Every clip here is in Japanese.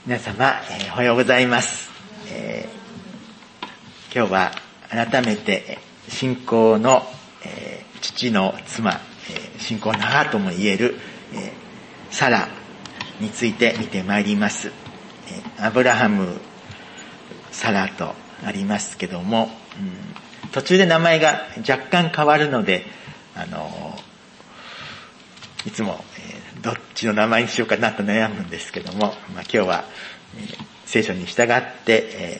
皆様、おはようございます。今日は改めて信仰の、父の妻、信仰の母とも言える、サラについて見てまいります。アブラハム、サラとありますけども、途中で名前が若干変わるので、いつも、どっちの名前にしようかなと悩むんですけども、今日は、聖書に従って、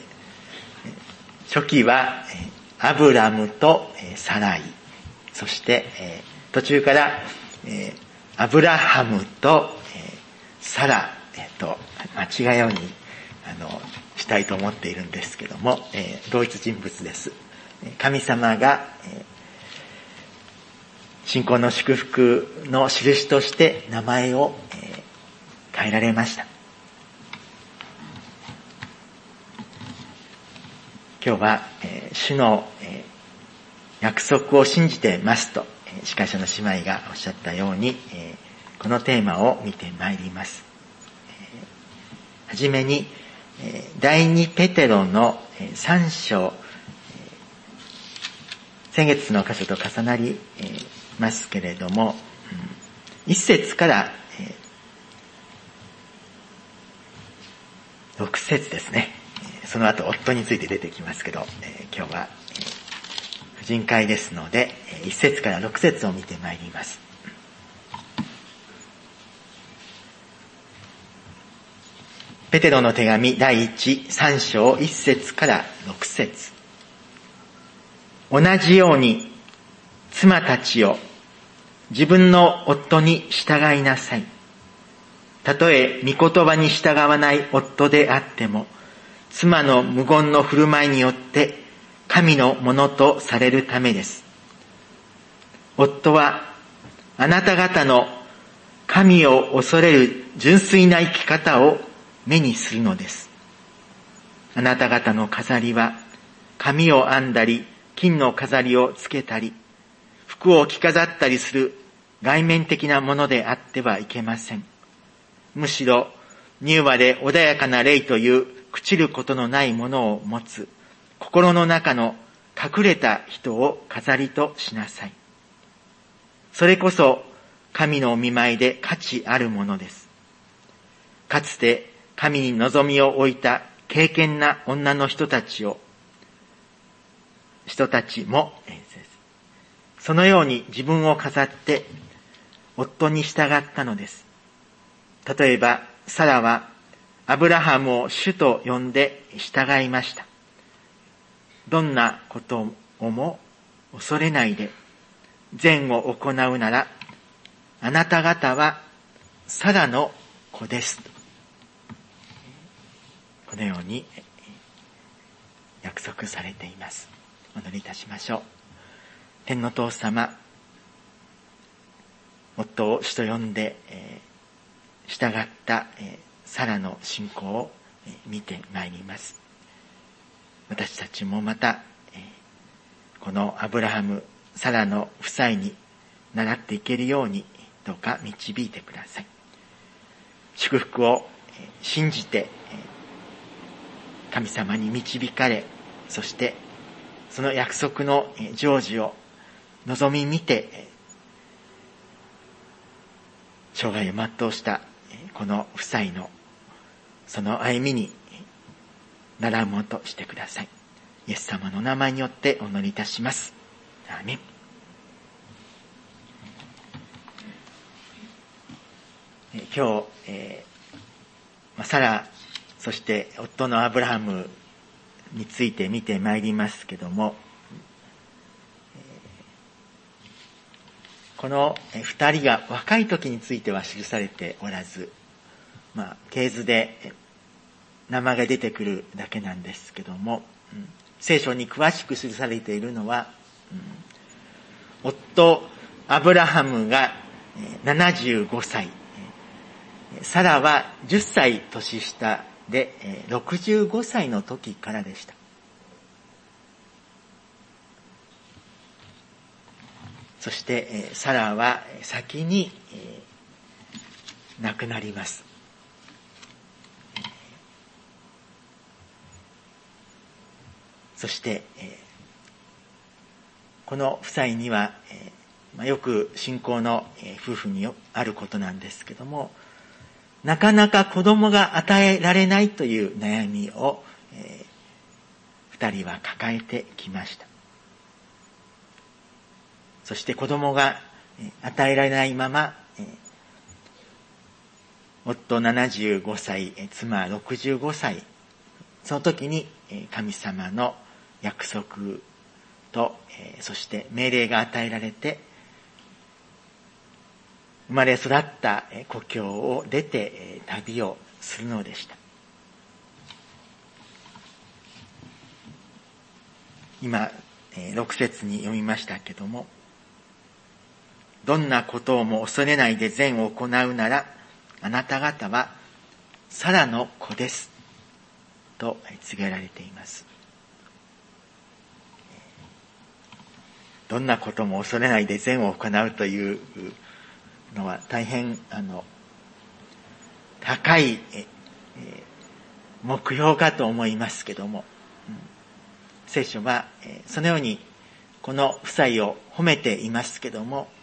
初期は、アブラムと、サライ、そして、途中から、アブラハムと、サラ、と間違いようにしたいと思っているんですけども、同一人物です。神様が、信仰の祝福の印として名前を、変えられました。今日は、主の、約束を信じてますと、司会者の姉妹がおっしゃったように、このテーマを見てまいります。はじめに、第二ペテロの3章、先月の箇所と重なりますけれども、1節から6節ですね。その後夫について出てきますけど、今日は婦人会ですので、1節から6節を見てまいります。ペテロの手紙第3章1節から6節。同じように妻たちよ、自分の夫に従いなさい。たとえ御言葉に従わない夫であっても、妻の無言の振る舞いによって神のものとされるためです。夫はあなた方の神を恐れる純粋な生き方を目にするのです。あなた方の飾りは髪を編んだり、金の飾りをつけたり、服を着飾ったりする外面的なものであってはいけません。むしろ柔和で穏やかな霊という朽ちることのないものを持つ心の中の隠れた人を飾りとしなさい。それこそ神のお見舞いで価値あるものです。かつて神に望みを置いた敬虔な女の人たちもそのように自分を飾って夫に従ったのです。例えばサラはアブラハムを主と呼んで従いました。どんなことをも恐れないで善を行うなら、あなた方はサラの子です。このように約束されています。お祈りいたしましょう。天の父様、夫を主と呼んで従ったサラの信仰を見てまいります。私たちもまたこのアブラハム、サラの夫妻に倣っていけるようにどうか導いてください。祝福を信じて神様に導かれ、そしてその約束の成就を望み見て生涯を全うしたこの夫妻のその歩みに習うものとしてください。イエス様の名前によってお祈りいたします。アーメン。今日、サラ、そして夫のアブラハムについて見てまいりますけども、この二人が若い時については記されておらず、系図で名前が出てくるだけなんですけども、聖書に詳しく記されているのは、夫アブラハムが75歳、サラは10歳年下で65歳の時からでした。そしてサラは先に亡くなります。 そして、この夫妻には、よく信仰の夫婦にあることなんですけども、なかなか子供が与えられないという悩みを、二人は抱えてきました。そして子供が与えられないまま、夫75歳、妻65歳、その時に神様の約束と、そして命令が与えられて、生まれ育った故郷を出て旅をするのでした。今、6節に読みましたけども、どんなことをも恐れないで善を行うなら、あなた方はサラの子です。と告げられています。どんなことも恐れないで善を行うというのは大変高い目標かと思いますけども、聖書はそのようにこの夫妻を褒めていますけども、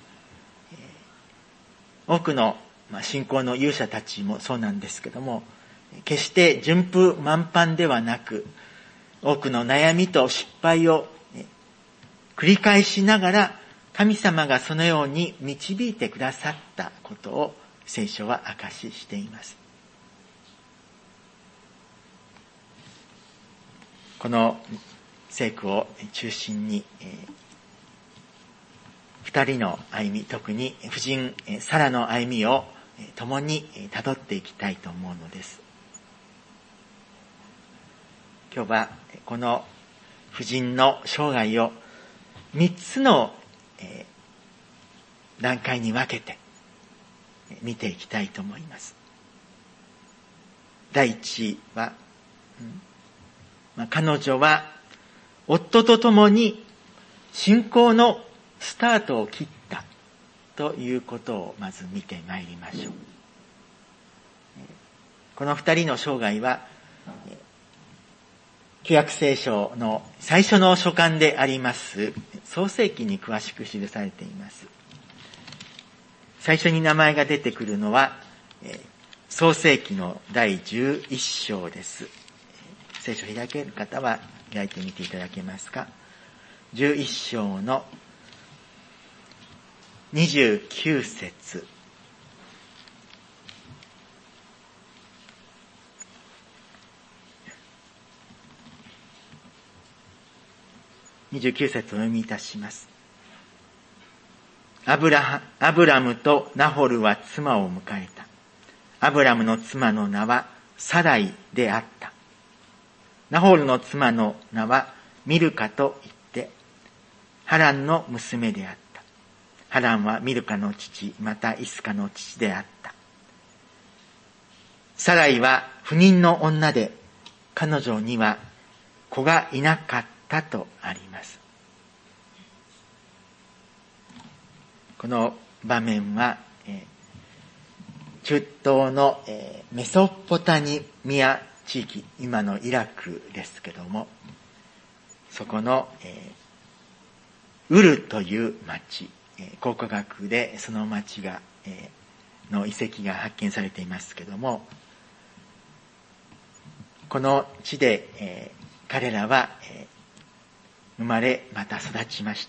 多くの信仰の勇者たちもそうなんですけども、決して順風満帆ではなく、多くの悩みと失敗を繰り返しながら、神様がそのように導いてくださったことを聖書は証ししています。この聖句を中心に、二人の歩み、特に夫人サラの歩みを共に辿っていきたいと思うのです。今日はこの夫人の生涯を3つの段階に分けて見ていきたいと思います。第一は、彼女は夫と共に信仰のスタートを切ったということをまず見てまいりましょう。この二人の生涯は旧約聖書の最初の書簡であります創世記に詳しく記されています。最初に名前が出てくるのは創世記の第11章です。聖書を開ける方は開いてみていただけますか。11章の29節。29節をお読みいたします。アブラムとナホルは妻を迎えた。アブラムの妻の名はサライであった。ナホルの妻の名はミルカと言って、ハランの娘であった。ハランはミルカの父、またイスカの父であった。サライは不妊の女で、彼女には子がいなかったとあります。この場面は、中東のメソポタミア地域、今のイラクですけども、そこのウルという町、考古学でその町がの遺跡が発見されていますけども、この地で彼らは生まれまた育ちました。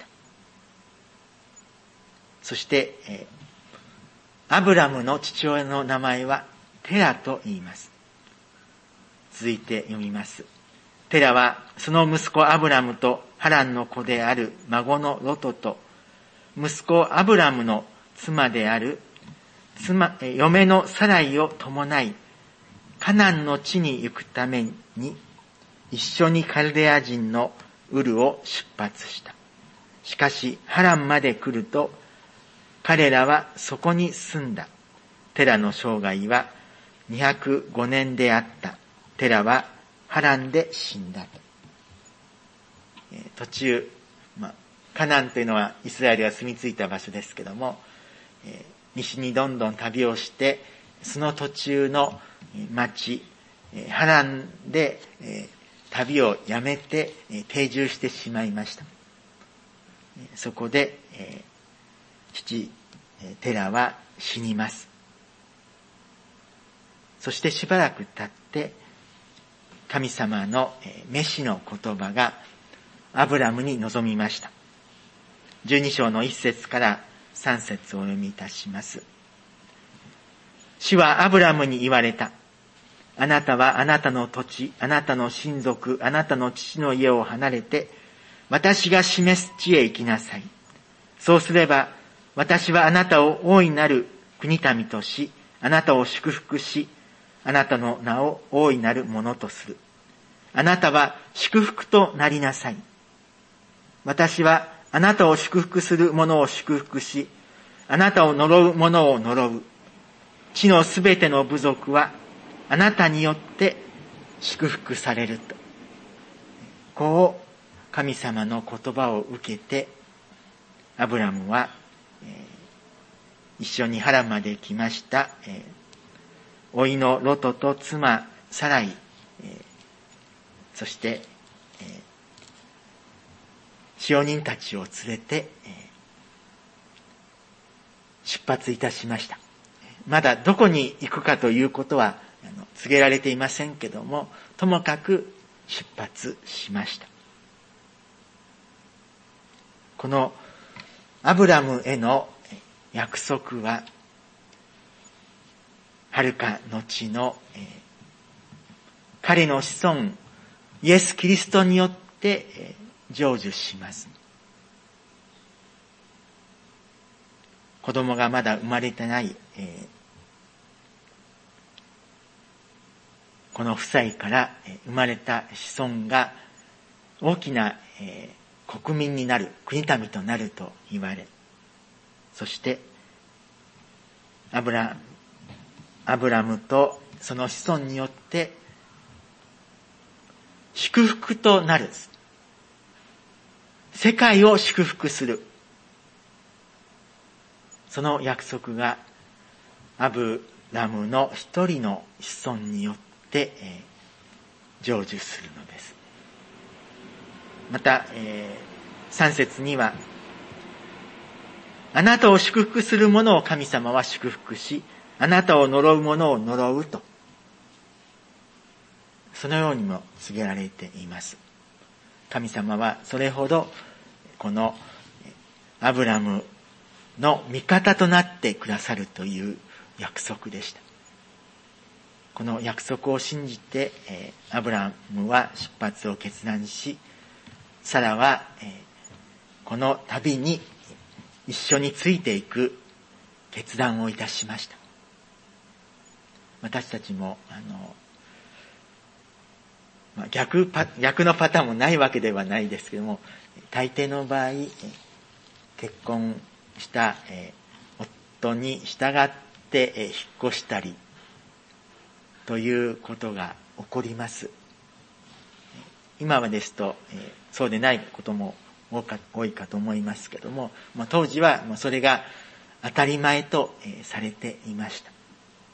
そしてアブラムの父親の名前はテラと言います。続いて読みます。テラはその息子アブラムとハランの子である孫のロトと息子アブラムの妻である嫁のサライを伴いカナンの地に行くために一緒にカルデア人のウルを出発した。しかしハランまで来ると彼らはそこに住んだ。テラの生涯は205年であった。テラはハランで死んだ。途中、カナンというのはイスラエルが住み着いた場所ですけども、西にどんどん旅をして、その途中の町、ハランで旅をやめて定住してしまいました。そこで父テラは死にます。そしてしばらく経って神様の召しの言葉がアブラムに臨みました。12章の1節から3節をお読みいたします。主はアブラムに言われた。あなたはあなたの土地、あなたの親族、あなたの父の家を離れて、私が示す地へ行きなさい。そうすれば、私はあなたを大いなる国民とし、あなたを祝福し、あなたの名を大いなるものとする。あなたは祝福となりなさい。私はあなたを祝福する者を祝福し、あなたを呪う者を呪う。地のすべての部族はあなたによって祝福されると。こう神様の言葉を受けて、アブラムは一緒にハランまで来ました。甥のロトと妻サライ、そして使用人たちを連れて出発いたしました。まだどこに行くかということは告げられていませんけども、ともかく出発しました。このアブラムへの約束は遥か後の彼の子孫イエス・キリストによって成就します。子供がまだ生まれてないこの夫妻から生まれた子孫が大きな国民になる、国民となると言われ、そしてアブラムとその子孫によって祝福となる、世界を祝福する、その約束がアブラムの一人の子孫によって成就するのです。また3節には、あなたを祝福する者を神様は祝福し、あなたを呪う者を呪うと、そのようにも告げられています。神様はそれほどこのアブラムの味方となってくださるという約束でした。この約束を信じてアブラムは出発を決断し、サラはこの旅に一緒についていく決断をいたしました。私たちも逆のパターンもないわけではないですけども、大抵の場合結婚した夫に従って引っ越したりということが起こります。今はですとそうでないことも多いかと思いますけども、当時はそれが当たり前とされていました。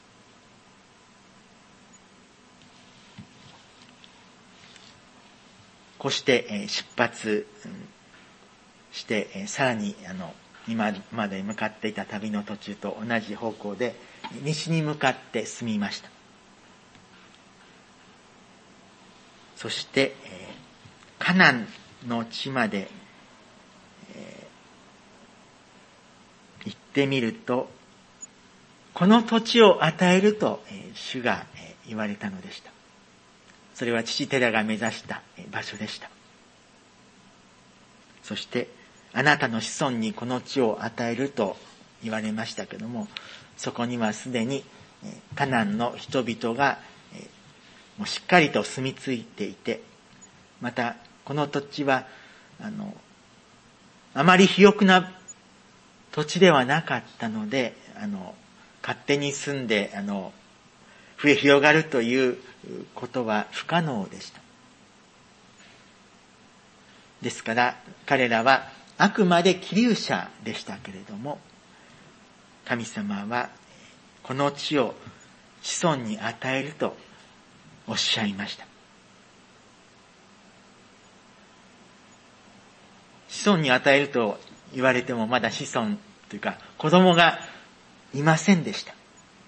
こうして出発してさらに今まで向かっていた旅の途中と同じ方向で西に向かって進みました。そしてカナンの地まで行ってみると、この土地を与えると主が言われたのでした。それは父テラが目指した場所でした。そしてあなたの子孫にこの地を与えると言われましたけども、そこにはすでにカナンの人々がもうしっかりと住み着いていて、またこの土地はあまり肥沃な土地ではなかったので、勝手に住んで増え広がるということは不可能でした。ですから彼らはあくまで寄留者でしたけれども、神様はこの地を子孫に与えるとおっしゃいました。 孫に与えると言われてもまだ子孫というか子供がいませんでした。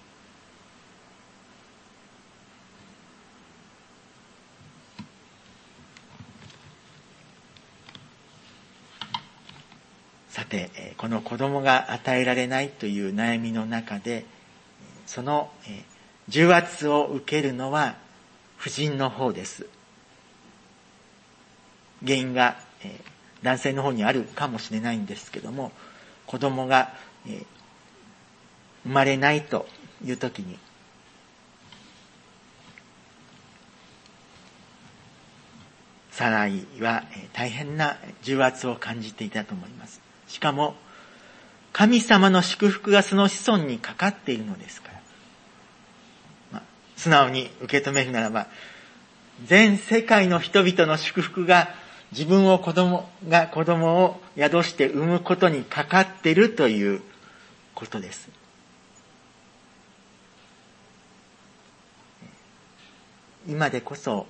さて、この子供が与えられないという悩みの中で、その重圧を受けるのは婦人の方です。原因が男性の方にあるかもしれないんですけども、子供が生まれないという時に、サライは大変な重圧を感じていたと思います。しかも神様の祝福がその子孫にかかっているのですから、素直に受け止めるならば、全世界の人々の祝福が自分を子供を宿して産むことにかかっているということです。今でこそ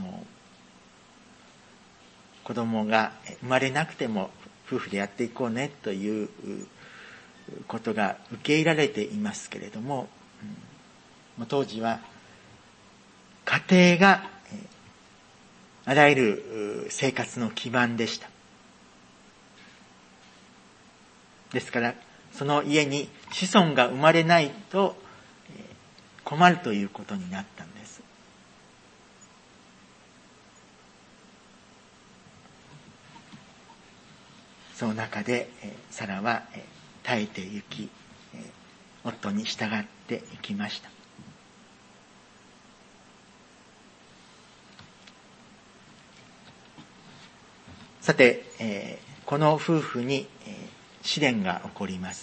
子供が生まれなくても夫婦でやっていこうねということが受け入れられていますけれども、当時は家庭があらゆる生活の基盤でした。ですからその家に子孫が生まれないと困るということになったんです。その中でサラは耐えてゆき、夫に従っていきました。さて、この夫婦に試練が起こります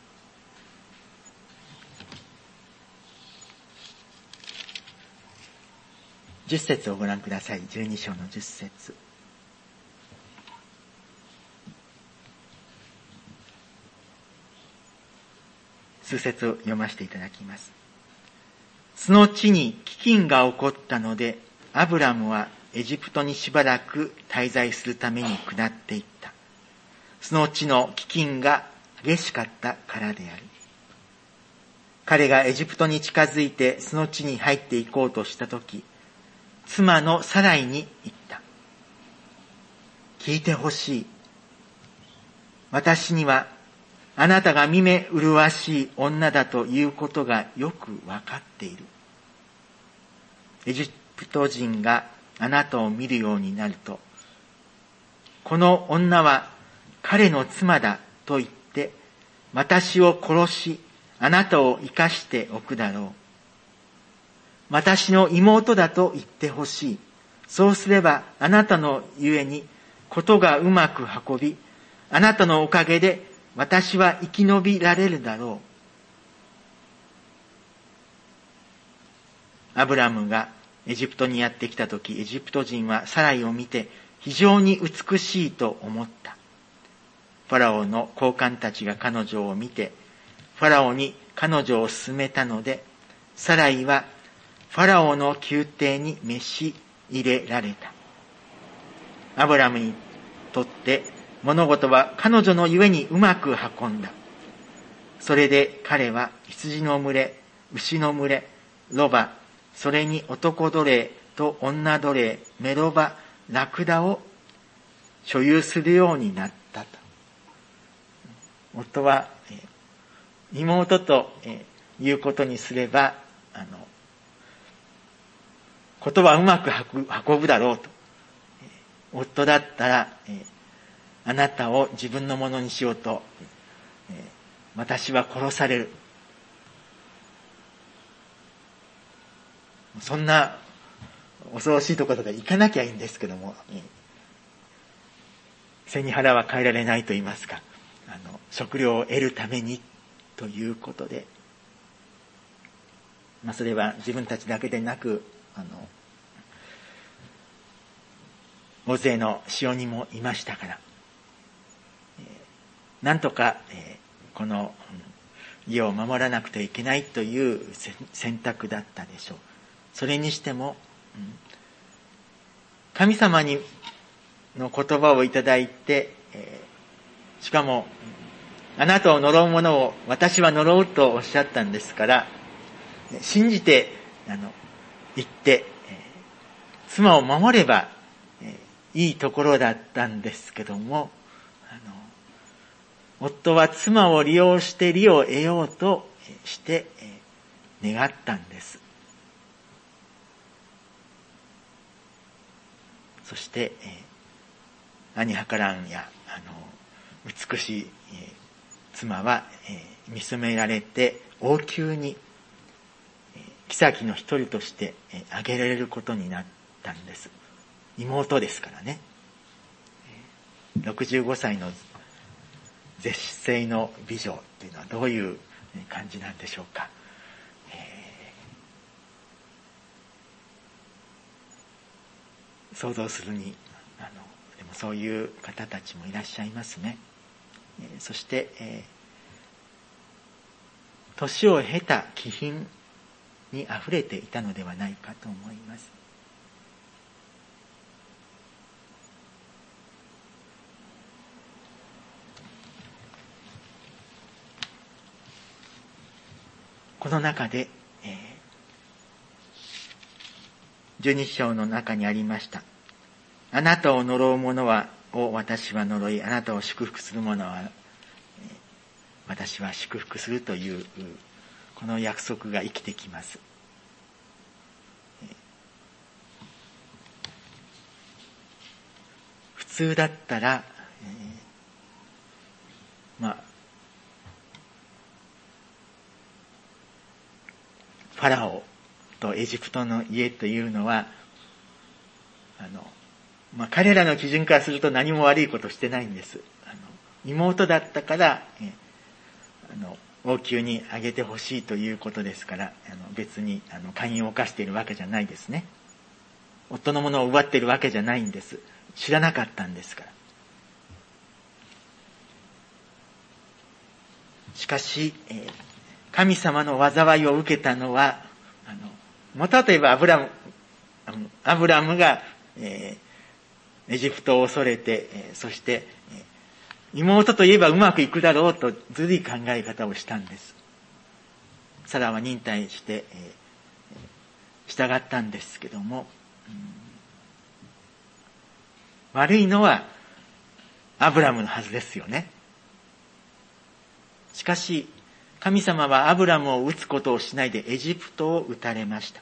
。10節をご覧ください。12章の10節。数節を読ませていただきます。その地に飢饉が起こったので、アブラムはエジプトにしばらく滞在するために下っていった。その地の飢饉が激しかったからである。彼がエジプトに近づいてその地に入っていこうとしたとき、妻のサライに言った。聞いてほしい。私にはあなたが見目麗しい女だということがよくわかっている。エジプト人があなたを見るようになると、この女は彼の妻だと言って、私を殺し、あなたを生かしておくだろう。私の妹だと言ってほしい。そうすればあなたのゆえにことがうまく運び、あなたのおかげで私は生き延びられるだろう。アブラムがエジプトにやってきたとき、エジプト人はサライを見て非常に美しいと思った。ファラオの高官たちが彼女を見て、ファラオに彼女を勧めたので、サライはファラオの宮廷に召し入れられた。アブラムにとって物事は彼女のゆえにうまく運んだ。それで彼は羊の群れ、牛の群れ、ロバ、それに男奴隷と女奴隷、メロバ、ラクダを所有するようになったと。夫は妹ということにすれば、ことはうまく運ぶだろうと。夫だったら、あなたを自分のものにしようと、私は殺される。そんな恐ろしいところで行かなきゃいいんですけども、背に腹は変えられないと言いますか、食料を得るためにということで、それは自分たちだけでなく、大勢の使用人もいましたから、なんとか、この家を守らなくてはいけないという選択だったでしょう。それにしても、神様の言葉をいただいて、 しかもあなたを呪う者を私は呪うとおっしゃったんですから、信じて言って、妻を守ればいいところだったんですけども、夫は妻を利用して利を得ようとして願ったんです。そして兄はからんや美しい妻は見初められて王宮に妃の一人として挙げられることになったんです。妹ですからね。65歳の絶世の美女というのはどういう感じなんでしょうか。想像するにでもそういう方たちもいらっしゃいますね。そして年を経た気品にあふれていたのではないかと思います。この中で、12章の中にありました。あなたを呪う者を私は呪い、あなたを祝福する者は私は祝福するというこの約束が生きてきます。普通だったら、ファラオとエジプトの家というのは彼らの基準からすると何も悪いことしてないんです。妹だったから王宮にあげてほしいということですから、別に姦淫を犯しているわけじゃないですね。夫のものを奪っているわけじゃないんです。知らなかったんですから。しかし、神様の災いを受けたのはもとはといえばアブラムが、エジプトを恐れて、そして妹といえばうまくいくだろうとずるい考え方をしたんです。サラは忍耐して、従ったんですけども、悪いのはアブラムのはずですよね。しかし神様はアブラムを撃つことをしないでエジプトを撃たれました。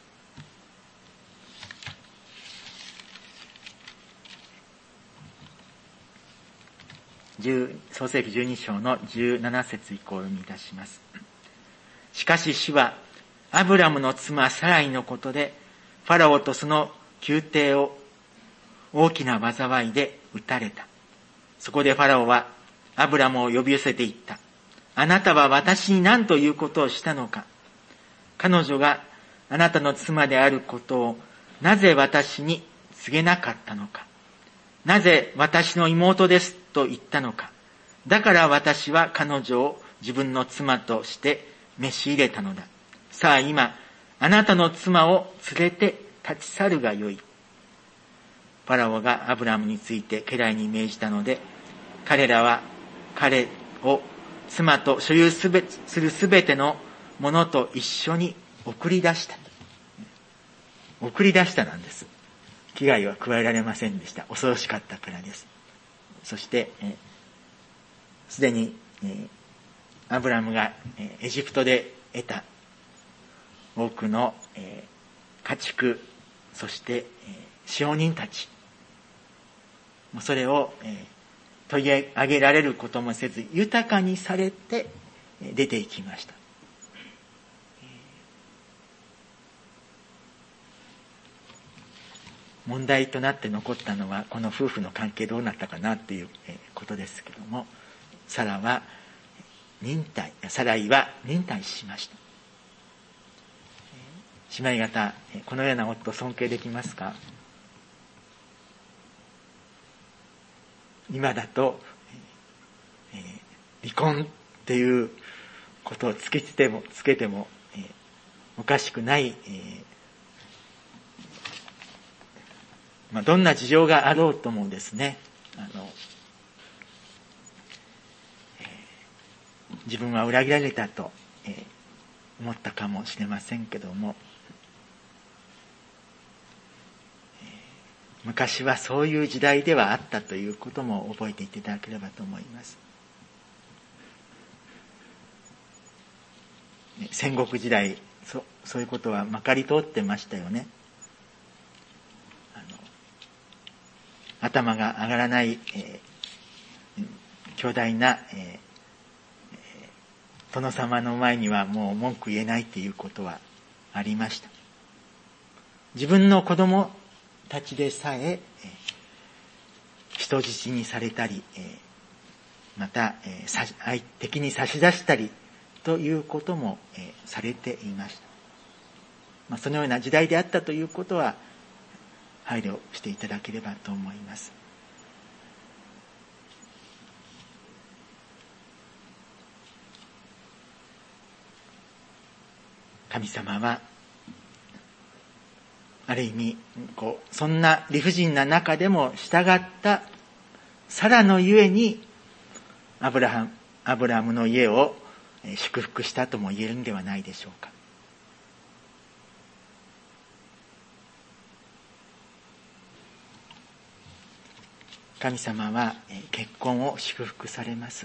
創世記12章の17節以降を読み出します。しかし主はアブラムの妻サライのことでファラオとその宮廷を大きな災いで撃たれた。そこでファラオはアブラムを呼び寄せていった。あなたは私に何ということをしたのか。彼女があなたの妻であることをなぜ私に告げなかったのか。なぜ私の妹ですと言ったのか。だから私は彼女を自分の妻として召し入れたのだ。さあ今、あなたの妻を連れて立ち去るがよい。ファラオがアブラムについて家来に命じたので、彼らは彼を妻と所有するすべてのものと一緒に送り出した。送り出したなんです。危害は加えられませんでした。恐ろしかったからです。そして、すでに、アブラムがエジプトで得た多くの家畜、そして使用人たち、それを取り上げられることもせず豊かにされて出ていきました。問題となって残ったのはこの夫婦の関係どうなったかなっていうことですけども、サライは忍耐しました。姉妹方、このような夫尊敬できますか？今だと、離婚っていうことをつけても、おかしくない、どんな事情があろうともですね、 自分は裏切られたと、思ったかもしれませんけども、昔はそういう時代ではあったということも覚えていただければと思います。戦国時代、そういうことはまかり通ってましたよね。頭が上がらない、強大な、殿様の前にはもう文句言えないということはありました。自分の子供たちでさえ、人質にされたり、また、敵に差し出したりということも、されていました。そのような時代であったということは配慮していただければと思います。神様はある意味そんな理不尽な中でも従ったサラのゆえにアブラムの家を祝福したとも言えるんではないでしょうか。神様は結婚を祝福されます。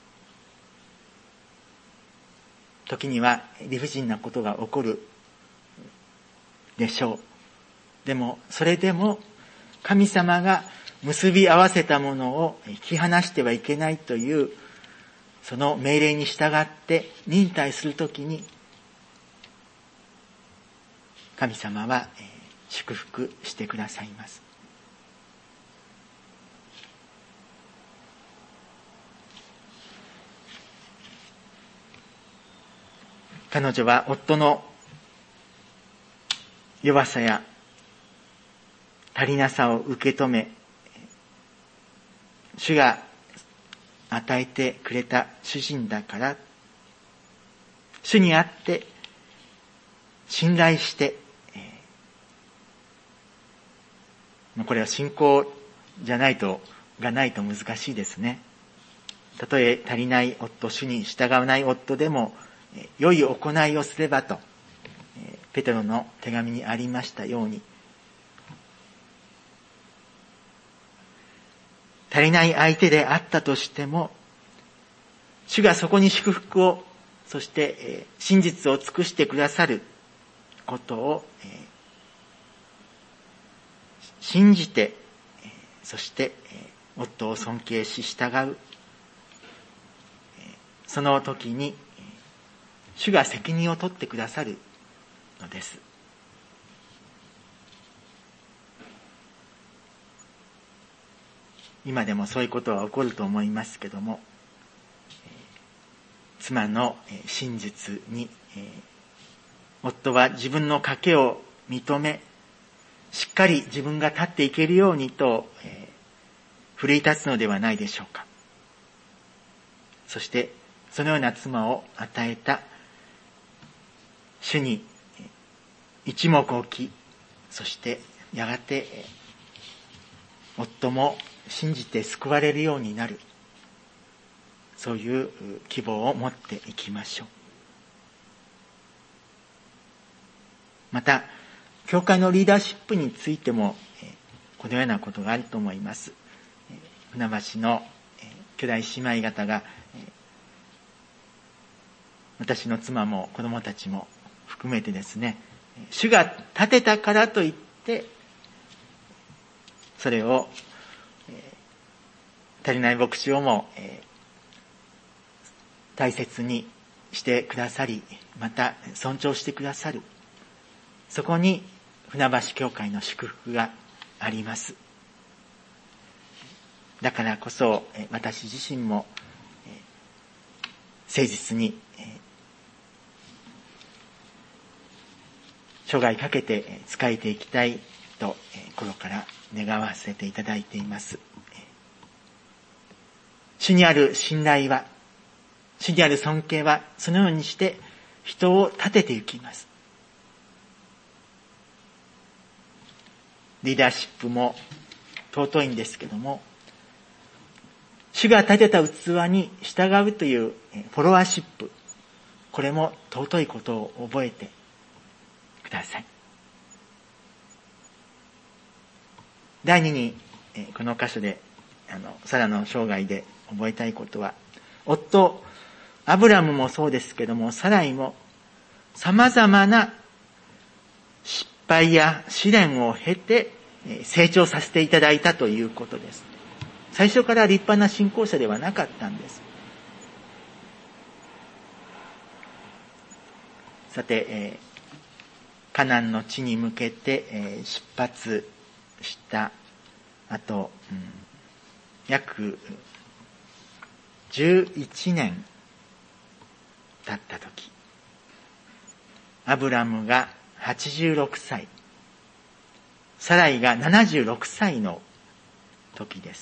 時には理不尽なことが起こるでしょう。でもそれでも神様が結び合わせたものを引き離してはいけないというその命令に従って忍耐するときに神様は祝福してくださいます。彼女は夫の弱さや足りなさを受け止め、主が与えてくれた主人だから、主にあって信頼して、これは信仰じゃないと難しいですね。たとえ足りない夫、主に従わない夫でも良い行いをすればと、ペテロの手紙にありましたように、足りない相手であったとしても、主がそこに祝福を、そして真実を尽くしてくださることを信じて、そして夫を尊敬し従う。その時に主が責任を取ってくださるのです。今でもそういうことは起こると思いますけども、妻の真実に夫は自分の賭けを認め、しっかり自分が立っていけるようにと奮い立つのではないでしょうか。そしてそのような妻を与えた主に一目置き、そしてやがて夫も信じて救われるようになる、そういう希望を持っていきましょう。また教会のリーダーシップについてもこのようなことがあると思います。船橋の兄弟姉妹方が、私の妻も子供たちも含めてですね、主が立てたからといってそれを足りない牧師をも大切にしてくださり、また尊重してくださる、そこに船橋教会の祝福があります。だからこそ私自身も誠実に生涯かけて仕えていきたいと心から願わせていただいています。主にある信頼は、主にある尊敬はそのようにして人を立てていきます。リーダーシップも尊いんですけども、主主が立てた器に従うというフォロワーシップ、これも尊いことを覚えてください。第2に、この箇所でサラの生涯で覚えたいことは、夫アブラムもそうですけども、サライも様々な失敗や試練を経て成長させていただいたということです。最初から立派な信仰者ではなかったんです。さて、カナンの地に向けて出発した後、約11年経った時、アブラムが86歳、サライが76歳の時です。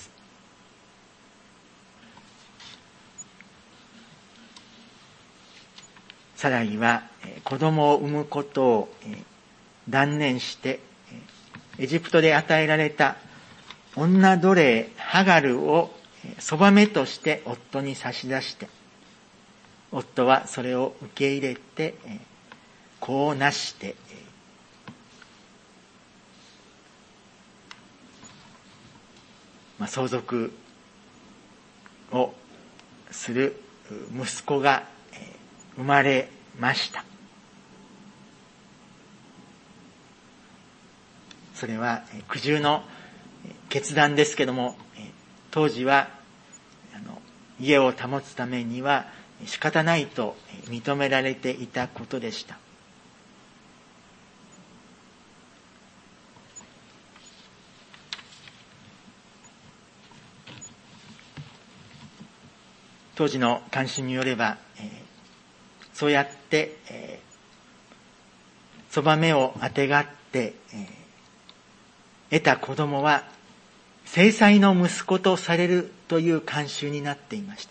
サライは子供を産むことを断念して、エジプトで与えられた女奴隷ハガルをそばめとして夫に差し出して、夫はそれを受け入れて子をなして、相続をする息子が生まれました。それは苦渋の決断ですけども、当時は家を保つためには仕方ないと認められていたことでした。当時の慣習によれば、そうやってそばめをあてがって得た子供は正妻の息子とされるという慣習になっていました。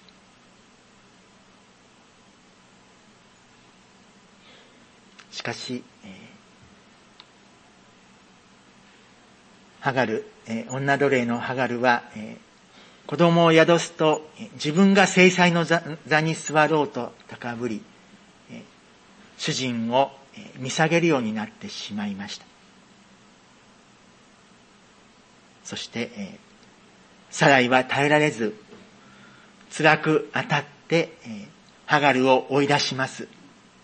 しかし、ハガル、女奴隷のハガルは、子供を宿すと自分が正妻の座に座ろうと高ぶり、主人を見下げるようになってしまいました。そして、サライは耐えられず、辛く当たって、ハガルを追い出します。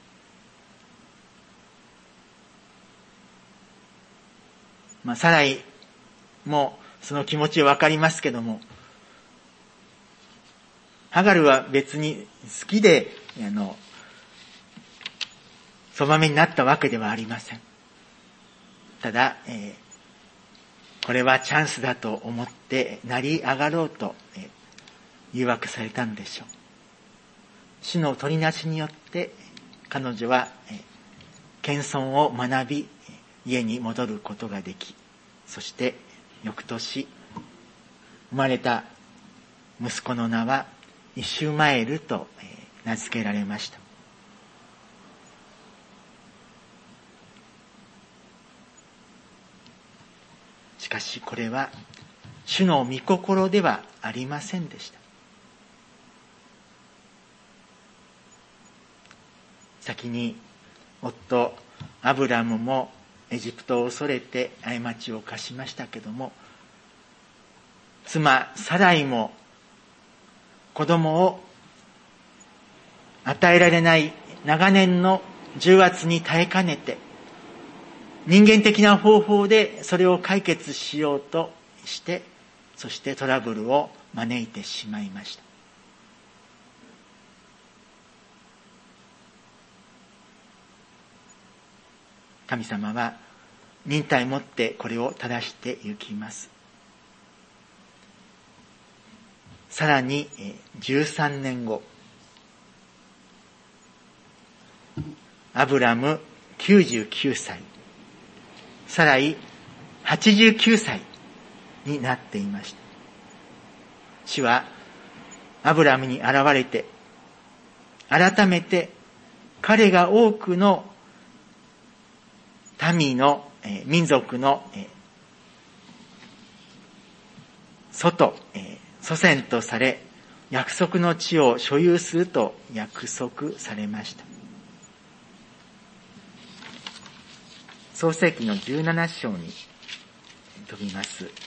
サライもその気持ちわかりますけども、ハガルは別に好きでそばめになったわけではありません。ただ、これはチャンスだと思って成り上がろうと、誘惑されたんでしょう。主の取りなしによって彼女は、謙遜を学び家に戻ることができ、そして翌年生まれた息子の名はイシュマエルと名付けられました。しかしこれは主の御心ではありませんでした。先に夫アブラムもエジプトを恐れて過ちを犯しましたけども、妻サライも子供を与えられない長年の重圧に耐えかねて、人間的な方法でそれを解決しようとして、そしてトラブルを招いてしまいました。神様は忍耐をもってこれを正してゆきます。さらに13年後、アブラム99歳、サライ89歳になっていました。主はアブラムに現れて、改めて彼が多くの民の民族の祖先とされ、 約束の地を所有すると約束されました。創世記の17章に飛びます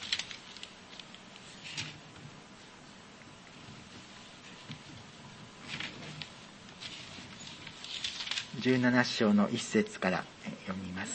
。17章の1節から読みます。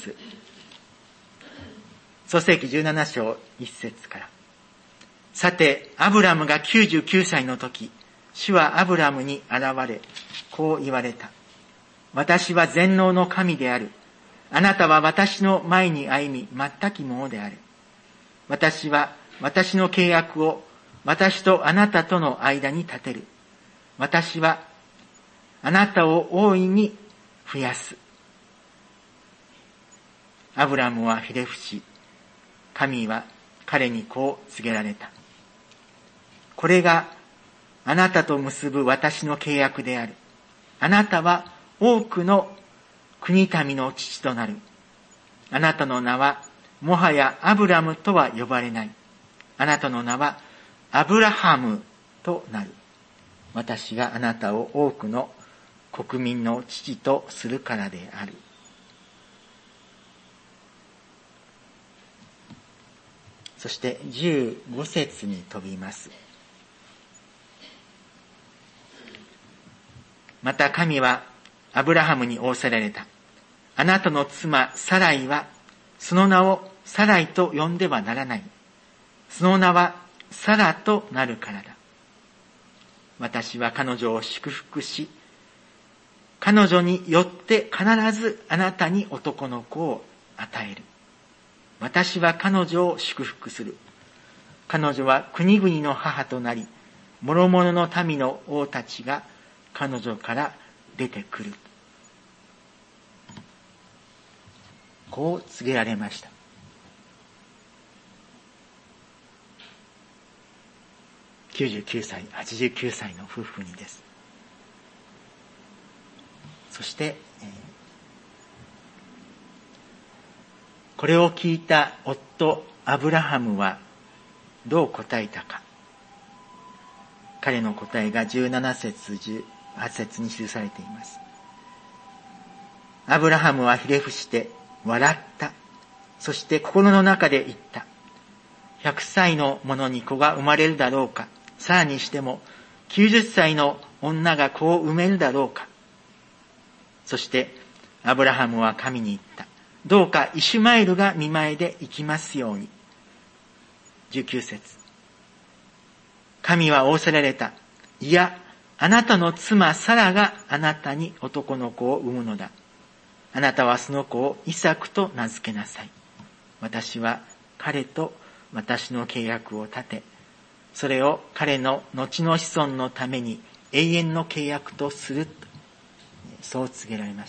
創世記17章1節から。さて、アブラムが99歳の時、主はアブラムに現れ、こう言われた。私は全能の神である。あなたは私の前に歩み、全きものである。私は私の契約を私とあなたとの間に立てる。私はあなたを大いに増やす。アブラムはひれ伏し、神は彼にこう告げられた。これがあなたと結ぶ私の契約である。あなたは多くの国民の父となる。あなたの名はもはやアブラムとは呼ばれない。あなたの名はアブラハムとなる。私があなたを多くの国民の父とするからである。そして15節に飛びます。また神はアブラハムに仰せられた。あなたの妻サライはその名をサライと呼んではならない。その名はサラとなるからだ。私は彼女を祝福し、彼女によって必ずあなたに男の子を与える。私は彼女を祝福する。彼女は国々の母となり、諸々の民の王たちが彼女から出てくる。こう告げられました。99歳、89歳の夫婦にです。そして、これを聞いた夫アブラハムはどう答えたか。彼の答えが17節18節に記されています。アブラハムはひれ伏して笑った。そして心の中で言った。100歳の者に子が生まれるだろうか。さらにしても90歳の女が子を産めるだろうか。そしてアブラハムは神に言った。どうかイシュマエルが見前で生きますように。19節。神は仰せられた。いや、あなたの妻サラがあなたに男の子を産むのだ。あなたはその子をイサクと名付けなさい。私は彼と私の契約を立て、それを彼の後の子孫のために永遠の契約とする。そう告げられました。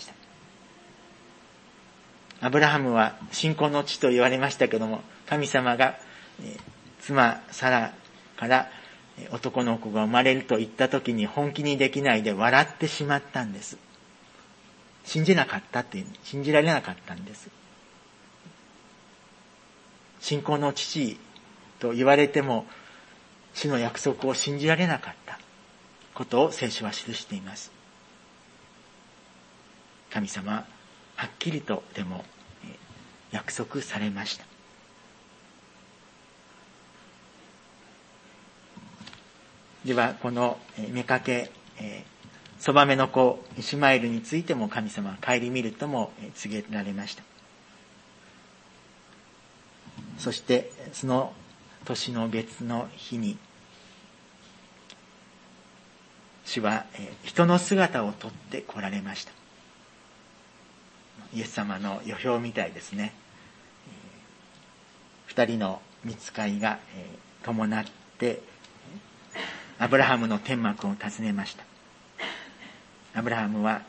アブラハムは信仰の地と言われましたけども、神様が妻サラから男の子が生まれると言った時に本気にできないで笑ってしまったんです。信じなかったっていう、信じられなかったんです。信仰の父と言われても主の約束を信じられなかったことを聖書は記しています。神様ははっきりとでも約束されました。ではこの妾そばめの子イシュマエルについても神様は顧みるとも告げられました。そしてその年の別の日に主は人の姿をとって来られました。イエス様の予表みたいですね。二人の御使いが伴ってアブラハムの天幕を訪ねました。アブラハムは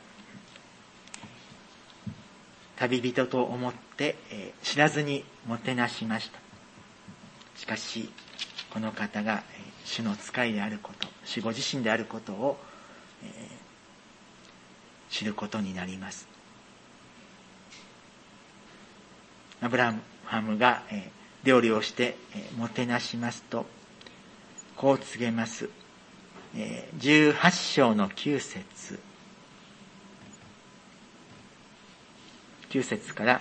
旅人と思って知らずにもてなしました。しかしこの方が主の使いであること、主ご自身であることを知ることになります。アブラハムが料理をしてもてなしますとこう告げます。 18章の9節から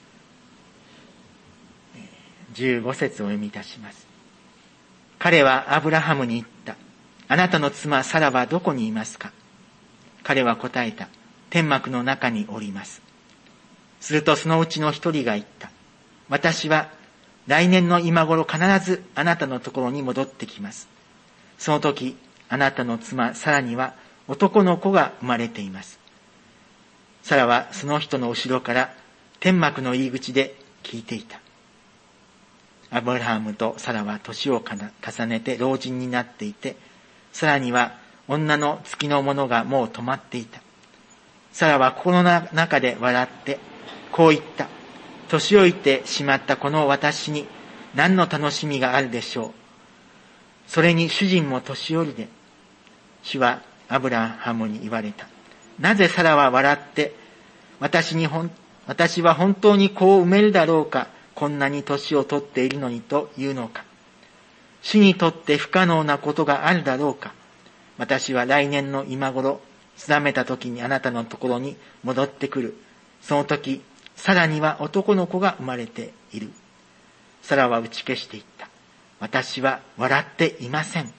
15節を読みいたします。彼はアブラハムに言った。あなたの妻サラはどこにいますか？彼は答えた。天幕の中におります。するとそのうちの一人が言った。私は来年の今頃必ずあなたのところに戻ってきます。その時、あなたの妻サラには男の子が生まれています。サラはその人の後ろから天幕の入り口で聞いていた。アブラハムとサラは年を重ねて老人になっていて、サラには女の月のものがもう止まっていた。サラは心の中で笑ってこう言った。年老いてしまったこの私に何の楽しみがあるでしょう。それに主人も年寄りで、主はアブラハムに言われた。なぜサラは笑って、私は本当に子を産めるだろうか、こんなに年を取っているのにというのか。主にとって不可能なことがあるだろうか。私は来年の今頃、定めた時にあなたのところに戻ってくる。その時、サラには男の子が生まれている。サラは打ち消していった。私は笑っていません。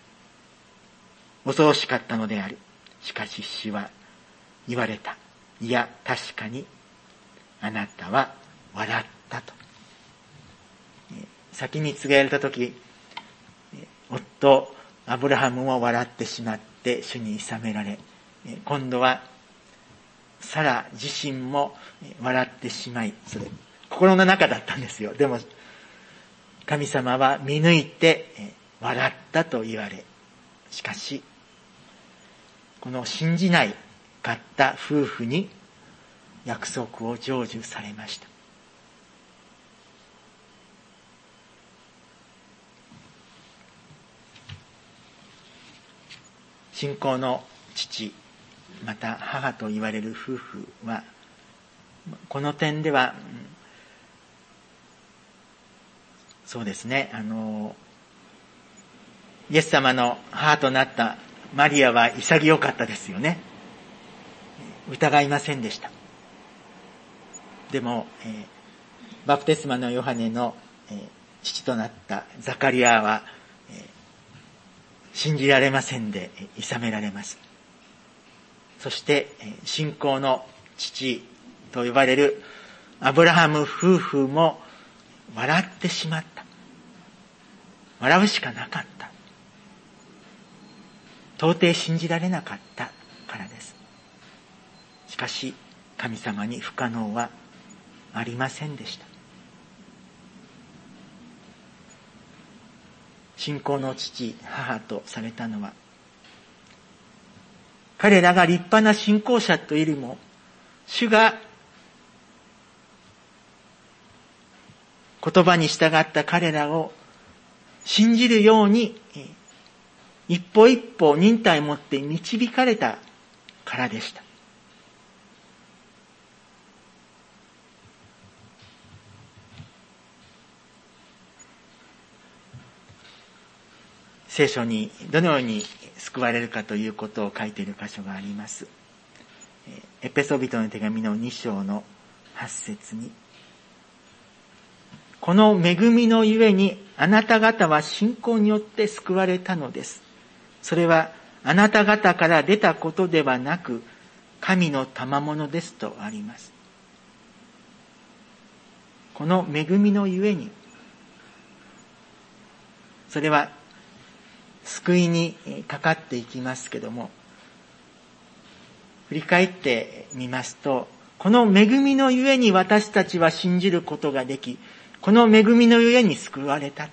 恐ろしかったのである。しかし主は言われた。いや、確かにあなたは笑ったと。先に告げられたとき、夫アブラハムも笑ってしまって主に諌められ、今度はサラ自身も笑ってしまい、それ心の中だったんですよ。でも神様は見抜いて笑ったと言われ、しかしこの信じないかった夫婦に約束を成就されました。信仰の父また母と言われる夫婦はこの点ではそうですね、イエス様の母となったマリアは潔かったですよね。疑いませんでした。でも、バプテスマのヨハネの、父となったザカリアは、信じられませんで諌められます。そして信仰の父と呼ばれるアブラハム夫婦も笑ってしまった。笑うしかなかった。到底信じられなかったからです。しかし神様に不可能はありませんでした。信仰の父、母とされたのは、彼らが立派な信仰者というよりも、主が言葉に従った彼らを信じるように、一歩一歩忍耐を持って導かれたからでした。聖書にどのように救われるかということを書いている箇所があります。エペソビトの手紙の2章の8節に、この恵みのゆえにあなた方は信仰によって救われたのです。それはあなた方から出たことではなく神の賜物ですとあります。この恵みのゆえに、それは救いにかかっていきますけども、振り返ってみますと、この恵みのゆえに私たちは信じることができ、この恵みのゆえに救われたと。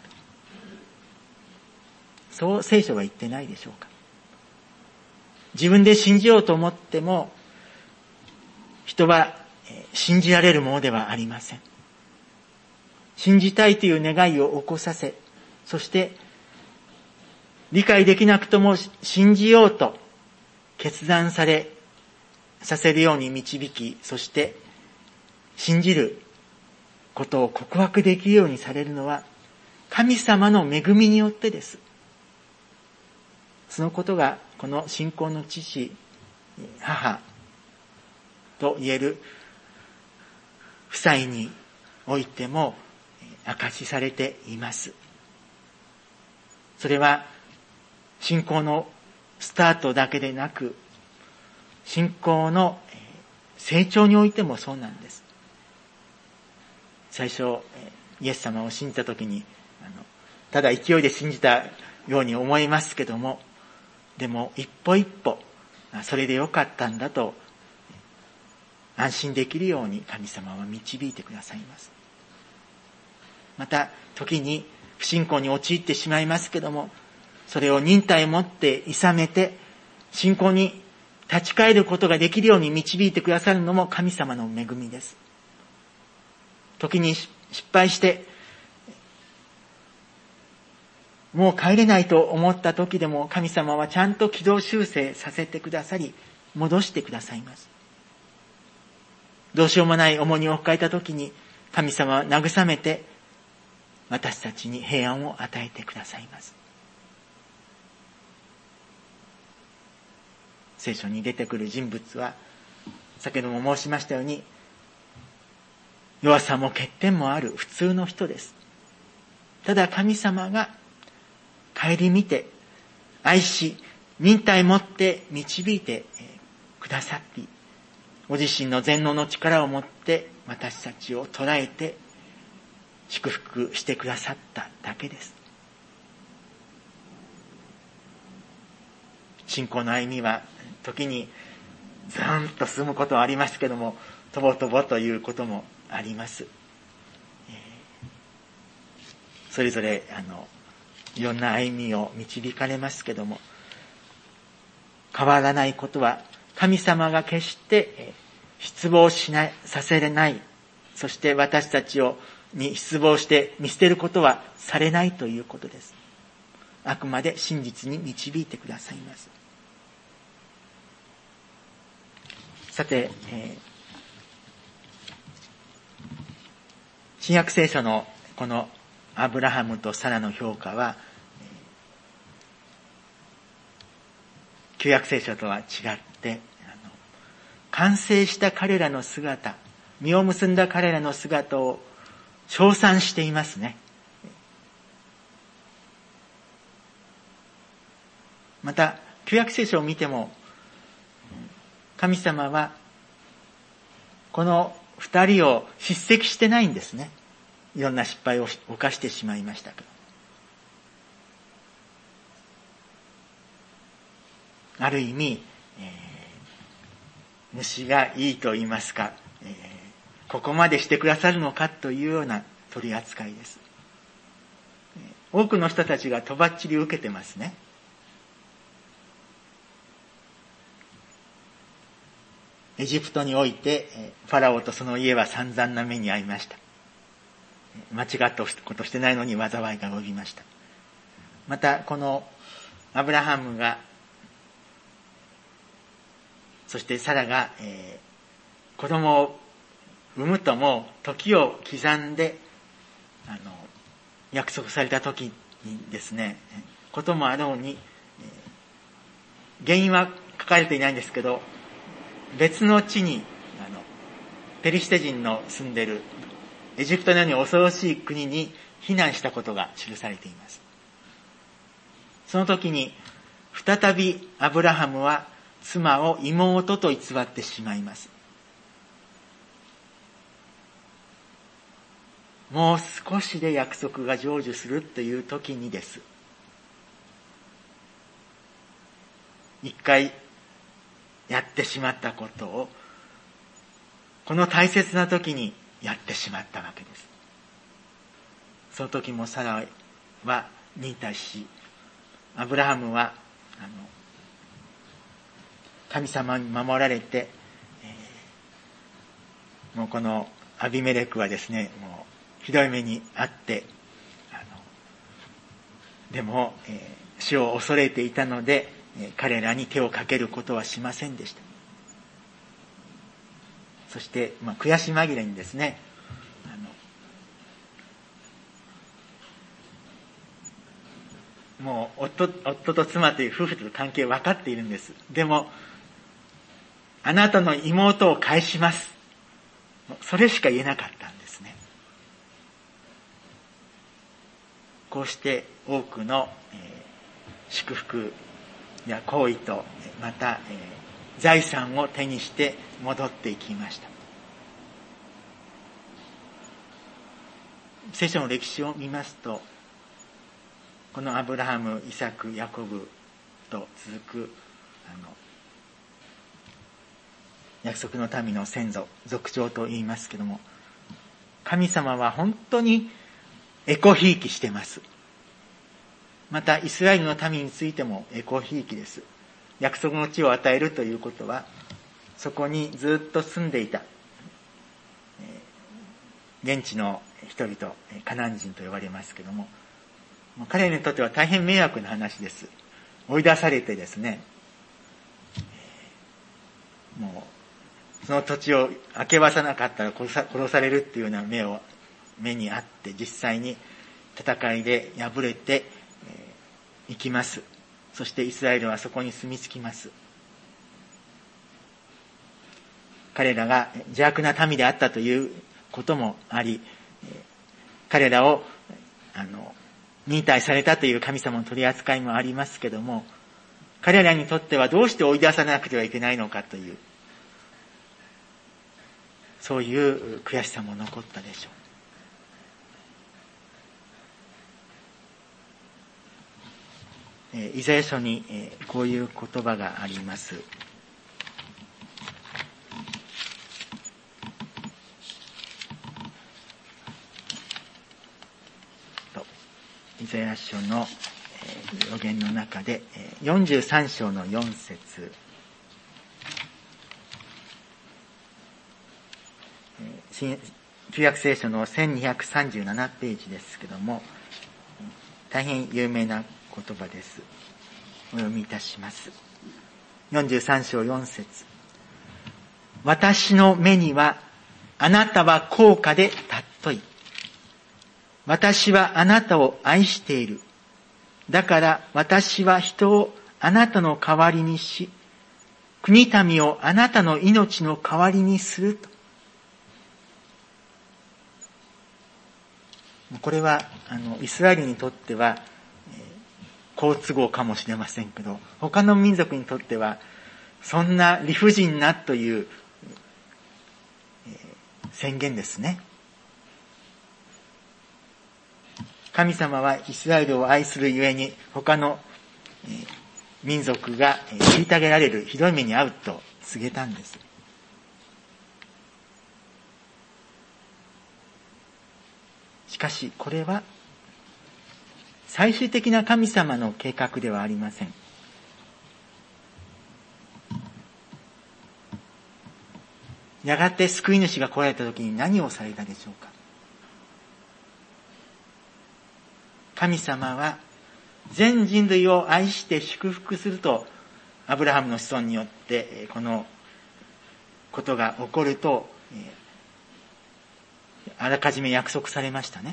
そう聖書は言ってないでしょうか。自分で信じようと思っても、人は信じられるものではありません。信じたいという願いを起こさせ、そして理解できなくとも信じようと決断させるように導き、そして信じることを告白できるようにされるのは神様の恵みによってです。 そのことがこの信仰の父、母と言える夫妻においても証しされています。それは信仰のスタートだけでなく、信仰の成長においてもそうなんです。最初イエス様を信じたときにただ勢いで信じたように思いますけども、でも一歩一歩それでよかったんだと安心できるように神様は導いてくださいます。また時に不信仰に陥ってしまいますけども、それを忍耐を持って諌めて信仰に立ち返ることができるように導いてくださるのも神様の恵みです。時に失敗してもう帰れないと思った時でも神様はちゃんと軌道修正させてくださり、戻してくださいます。どうしようもない重荷を抱えた時に神様は慰めて私たちに平安を与えてくださいます。聖書に出てくる人物は先ほども申しましたように弱さも欠点もある普通の人です。ただ神様が顧みて愛し忍耐持って導いてくださって、ご自身の全能の力を持って私たちを捉えて祝福してくださっただけです。信仰の歩みは時にずーんと進むことはありますけども、とぼとぼということもあります。それぞれいろんな歩みを導かれますけども、変わらないことは神様が決して失望させれない、そして私たちに失望して見捨てることはされないということです。あくまで真実に導いてくださいます。さて、新約聖書のこのアブラハムとサラの評価は旧約聖書とは違って完成した彼らの姿、実を結んだ彼らの姿を称賛していますね。また旧約聖書を見ても神様はこの二人を叱責してないんですね。いろんな失敗を犯してしまいましたけど、ある意味、虫がいいと言いますか、ここまでしてくださるのかというような取り扱いです。多くの人たちがとばっちり受けてますね。エジプトにおいてファラオとその家は散々な目に遭いました。間違ったことしてないのに災いが及びました。またこのアブラハムがそしてサラが、子供を産むとも時を刻んで約束された時にですね、こともあろうに、原因は書かれていないんですけど、別の地にペリシテ人の住んでいるエジプトのように恐ろしい国に避難したことが記されています。その時に再びアブラハムは妻を妹と偽ってしまいます。もう少しで約束が成就するという時にです。一回やってしまったことをこの大切な時にやってしまったわけです。その時もサラは忍耐し、アブラハムは神様に守られて、もうこのアビメレクはですね、もうひどい目にあって、でも、死を恐れていたので、彼らに手をかけることはしませんでした。そして、悔し紛れにですね、 もう夫と妻という夫婦との関係分かっているんです。でも、あなたの妹を返します。それしか言えなかったんですね。こうして多くの、祝福や行為と、また、財産を手にして戻っていきました。聖書の歴史を見ますと、このアブラハム、イサク、ヤコブと続く約束の民の先祖、族長と言いますけども、神様は本当にエコひいきしています。またイスラエルの民についてもエコひいきです。約束の地を与えるということは、そこにずっと住んでいた現地の人々、カナン人と呼ばれますけども、彼らにとっては大変迷惑な話です。追い出されてですね、もうその土地を明け渡さなかったら殺されるっていうような目にあって、実際に戦いで敗れていきます。そしてイスラエルはそこに住み着きます。彼らが邪悪な民であったということもあり、彼らを忍耐されたという神様の取り扱いもありますけども、彼らにとってはどうして追い出さなくてはいけないのかという、そういう悔しさも残ったでしょう。イザヤ書にこういう言葉があります。イザヤ書の予言の中で43章の4節、旧約聖書の1237ページですけども、大変有名な言葉です。お読みいたします。43章4節、私の目にはあなたは高価で尊い。私はあなたを愛している。だから私は人をあなたの代わりにし、国民をあなたの命の代わりにすると。これはイスラエルにとっては好都合かもしれませんけど、他の民族にとってはそんな理不尽なという宣言ですね。神様はイスラエルを愛するゆえに、他の民族が虐げられるひどい目に遭うと告げたんです。しかしこれは最終的な神様の計画ではありません。やがて救い主が来られた時に何をされたでしょうか。神様は全人類を愛して祝福すると、アブラハムの子孫によってこのことが起こるとあらかじめ約束されましたね。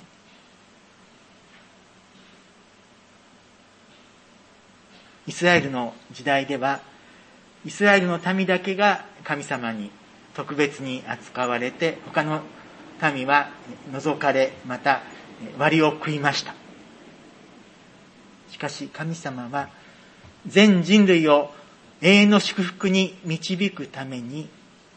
イスラエルの時代ではイスラエルの民だけが神様に特別に扱われて、他の民は除かれ、また割を食いました。しかし神様は全人類を永遠の祝福に導くために、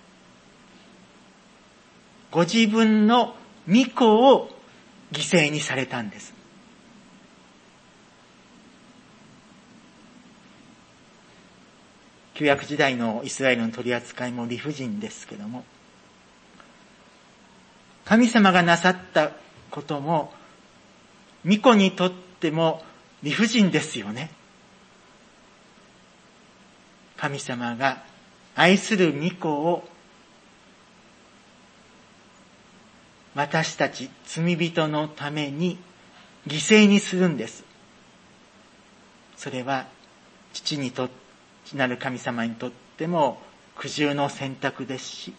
ご自分の御子を犠牲にされたんです。旧約時代のイスラエルの取り扱いも理不尽ですけども、神様がなさったことも御子にとっても理不尽ですよね。神様が愛する御子を私たち罪人のために犠牲にするんです。それは父なる神様にとっても苦渋の選択ですし、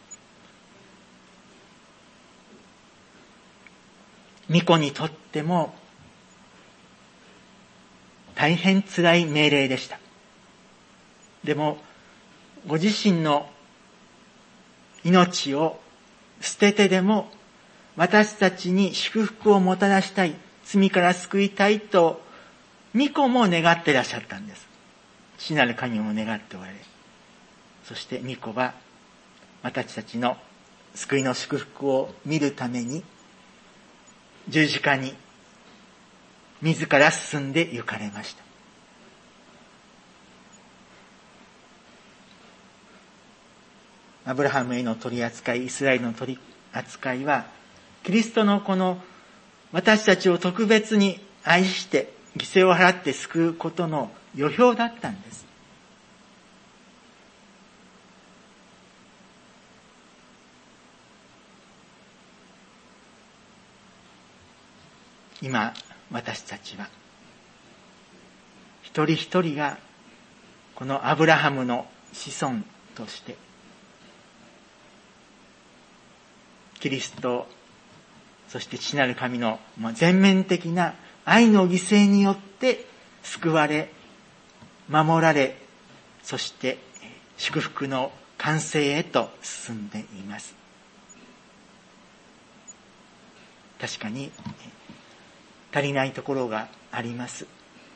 御子にとっても大変辛い命令でした。でも、ご自身の命を捨ててでも、私たちに祝福をもたらしたい、罪から救いたいと、御子も願っていらっしゃったんです。父なる神も願っておられ、そして御子は私たちの救いの祝福を見るために十字架に自ら進んで行かれました。アブラハムへの取り扱い、イスラエルの取り扱いは、キリストのこの私たちを特別に愛して犠牲を払って救うことの予表だったんです。今、私たちは、一人一人が、このアブラハムの子孫として、キリスト、そして父なる神の全面的な愛の犠牲によって救われ、守られ、そして祝福の完成へと進んでいます。確かに足りないところがあります。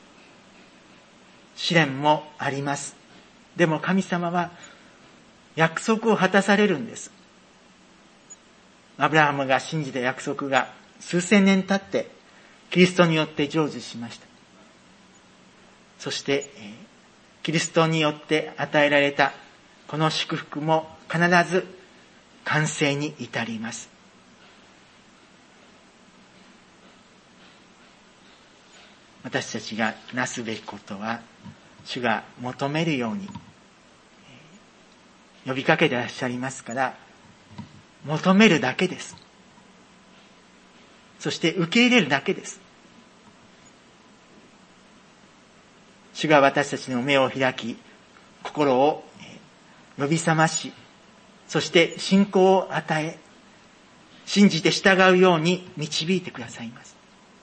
試練もあります。でも神様は約束を果たされるんです。アブラハムが信じた約束が数千年経ってキリストによって成就しました。そしてキリストによって与えられたこの祝福も必ず完成に至ります。私たちがなすべきことは、主が求めるように呼びかけていらっしゃいますから、求めるだけです。そして受け入れるだけです。主が私たちの目を開き、心を呼び覚まし、そして信仰を与え、信じて従うように導いてくださいます。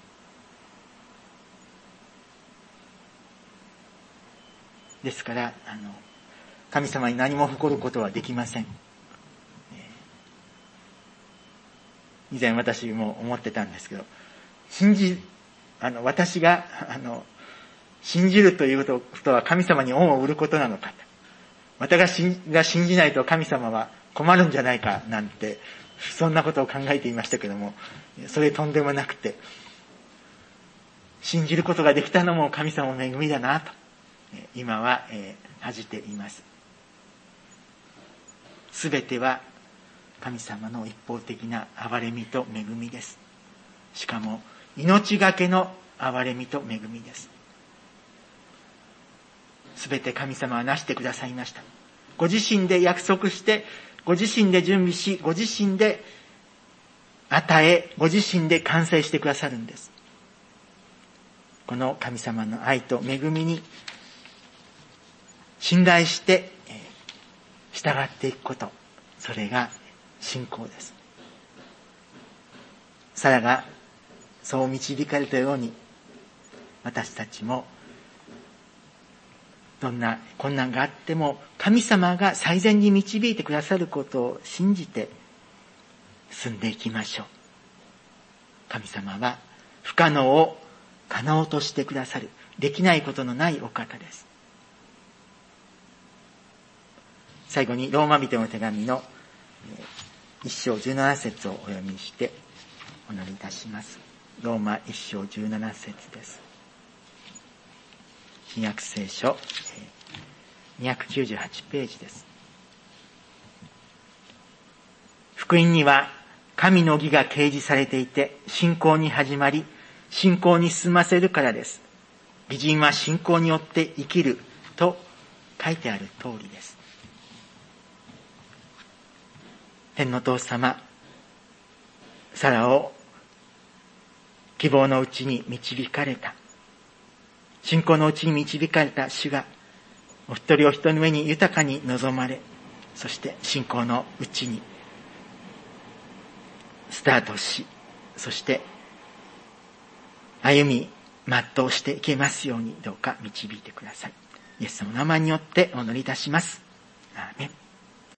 ですから、神様に何も誇ることはできません。以前私も思ってたんですけど、私が、信じるということは神様に恩を売ることなのか。私が信じないと神様は困るんじゃないかなんて、そんなことを考えていましたけども、それとんでもなくて、信じることができたのも神様の恵みだなと、今は恥じています。すべては神様の一方的な憐れみと恵みです。しかも命がけの憐れみと恵みです。すべて神様はなしてくださいました。ご自身で約束して、ご自身で準備し、ご自身で与え、ご自身で完成してくださるんです。この神様の愛と恵みに信頼して従っていくこと、それが信仰です。サラがそう導かれたように、私たちもどんな困難があっても神様が最善に導いてくださることを信じて進んでいきましょう。神様は不可能を可能としてくださる、できないことのないお方です。最後にローマ人の手紙の1章17節をお読みしてお祈りいたします。ローマ1章17節です。新約聖書298ページです。福音には神の義が掲示されていて、信仰に始まり信仰に進ませるからです。義人は信仰によって生きると書いてある通りです。天の父様、サラを希望のうちに導かれた、信仰のうちに導かれた主がお一人お一人の上に豊かに望まれ、そして信仰のうちにスタートし、そして歩み全うしていけますようにどうか導いてください。イエス様の名前によってお祈りいたします。アーメン。